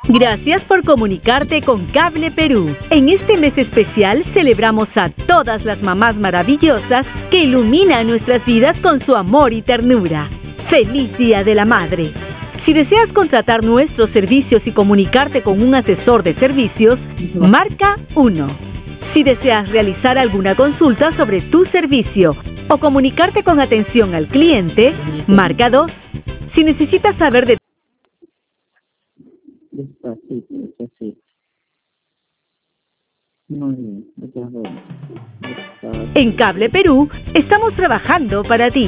Gracias por comunicarte con Cable Perú. En este mes especial celebramos a todas las mamás maravillosas que iluminan nuestras vidas con su amor y ternura. ¡Feliz Día de la Madre! Si deseas contratar nuestros servicios y comunicarte con un asesor de servicios, marca 1. Si deseas realizar alguna consulta sobre tu servicio o comunicarte con atención al cliente, marca 2. Si necesitas saber de Despacito, despacito. Muy bien, despacito. En Cable Perú, estamos trabajando para ti.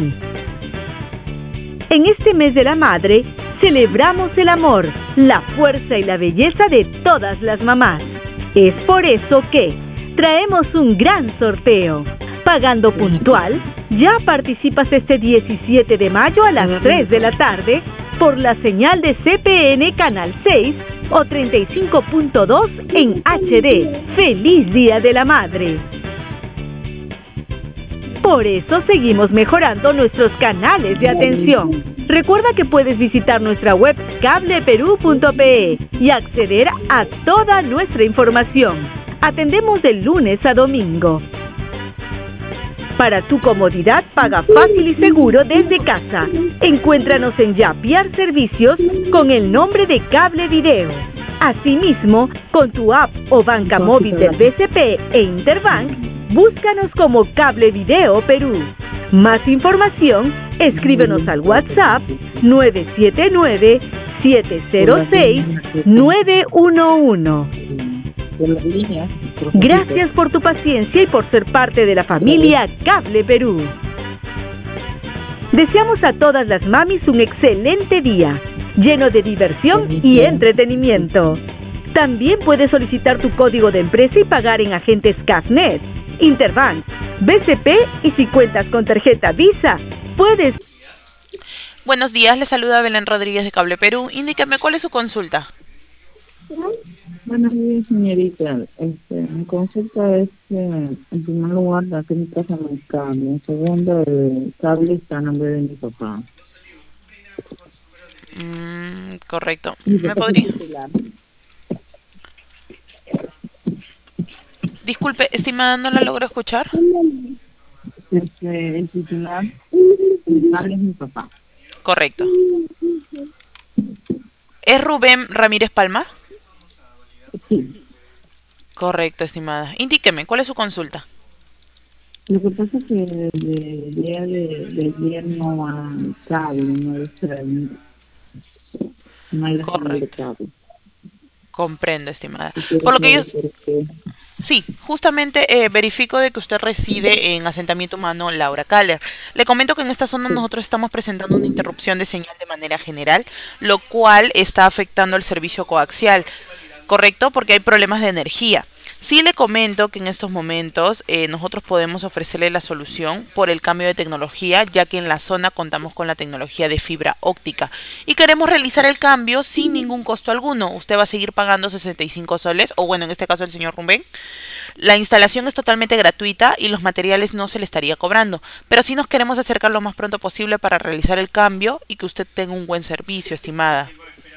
En este mes de la madre, celebramos el amor, la fuerza y la belleza de todas las mamás. Es por eso que traemos un gran sorteo. Pagando puntual, ya participas este 17 de mayo a las 3 de la tarde por la señal de CPN Canal 6 o 35.2 en HD. ¡Feliz Día de la Madre! Por eso seguimos mejorando nuestros canales de atención. Recuerda que puedes visitar nuestra web cableperú.pe y acceder a toda nuestra información. Atendemos de lunes a domingo. Para tu comodidad, paga fácil y seguro desde casa. Encuéntranos en Yapiar Servicios con el nombre de Cable Video. Asimismo, con tu app o banca móvil del BCP e Interbank, búscanos como Cable Video Perú. Más información, escríbenos al WhatsApp 979-706-911. Gracias por tu paciencia y por ser parte de la familia Cable Perú. Deseamos a todas las mamis un excelente día, lleno de diversión y entretenimiento. También puedes solicitar tu código de empresa y pagar en agentes CAFNet, Interbank, BCP y si cuentas con tarjeta Visa, puedes... Buenos días, le saluda Belén Rodríguez de Cable Perú. Indíqueme, ¿cuál es su consulta? Buenos días, señorita. Mi consulta es, en primer lugar, la que me pasa el cable. En segundo, el cable está a nombre de mi papá. Correcto. ¿Me podría...? Disculpe, estimada, no la logro escuchar. El titular, el cable es mi papá. Correcto. ¿Es Rubén Ramírez Palma? Sí. Correcto, estimada. Indíqueme, ¿cuál es su consulta? Lo que pasa es que el día de ayer no hay cable, no hay cable. Comprendo, estimada. Por lo que yo... Sí, justamente verifico de que usted reside en asentamiento humano Laura Caller. Le comento que en esta zona nosotros estamos presentando una interrupción de señal de manera general, lo cual está afectando el servicio coaxial. Correcto, porque hay problemas de energía. Sí le comento que en estos momentos nosotros podemos ofrecerle la solución por el cambio de tecnología, ya que en la zona contamos con la tecnología de fibra óptica y queremos realizar el cambio sin ningún costo alguno. Usted va a seguir pagando 65 soles, o bueno, en este caso el señor Rubén. La instalación es totalmente gratuita y los materiales no se le estaría cobrando, pero sí nos queremos acercar lo más pronto posible para realizar el cambio y que usted tenga un buen servicio, estimada.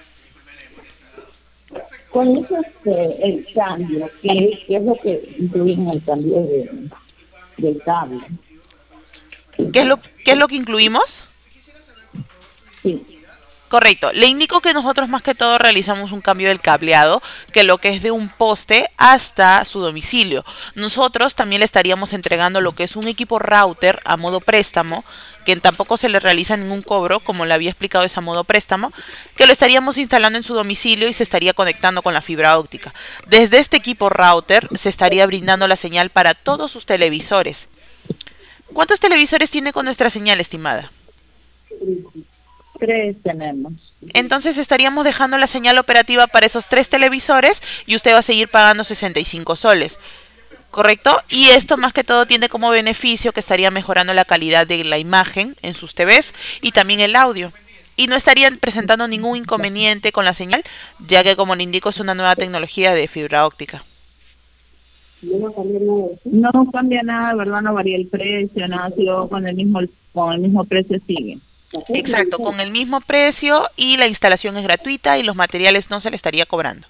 Con eso el cambio, ¿qué es lo que incluye en el cambio del cable? ¿Qué es lo que incluimos? Sí. Correcto. Le indico que nosotros más que todo realizamos un cambio del cableado, que lo que es de un poste hasta su domicilio. Nosotros también le estaríamos entregando lo que es un equipo router a modo préstamo, que tampoco se le realiza ningún cobro, como le había explicado, es a modo préstamo, que lo estaríamos instalando en su domicilio y se estaría conectando con la fibra óptica. Desde este equipo router se estaría brindando la señal para todos sus televisores. ¿Cuántos televisores tiene con nuestra señal, estimada? 3 tenemos. Entonces estaríamos dejando la señal operativa para esos 3 televisores y usted va a seguir pagando 65 soles. ¿Correcto? Y esto más que todo tiene como beneficio que estaría mejorando la calidad de la imagen en sus TVs y también el audio. Y no estarían presentando ningún inconveniente con la señal, ya que como le indico es una nueva tecnología de fibra óptica. No cambia nada, ¿verdad? No varía el precio, nada, con el mismo precio sigue. Exacto, con el mismo precio y la instalación es gratuita y los materiales no se le estaría cobrando.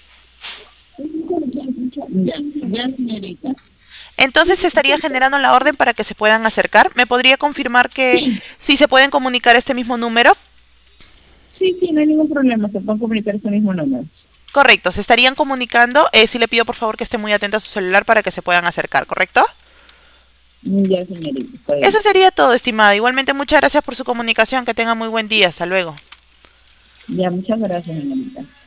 Ya, señorita. Entonces se estaría generando la orden para que se puedan acercar. ¿Me podría confirmar que sí se pueden comunicar a este mismo número? Sí, no hay ningún problema, se pueden comunicar ese mismo número. Correcto, se estarían comunicando. Sí le pido por favor que esté muy atenta a su celular para que se puedan acercar, ¿correcto? Ya, señorita. Eso sería todo, estimada. Igualmente muchas gracias por su comunicación. Que tenga muy buen día. Hasta luego. Ya, muchas gracias, señorita.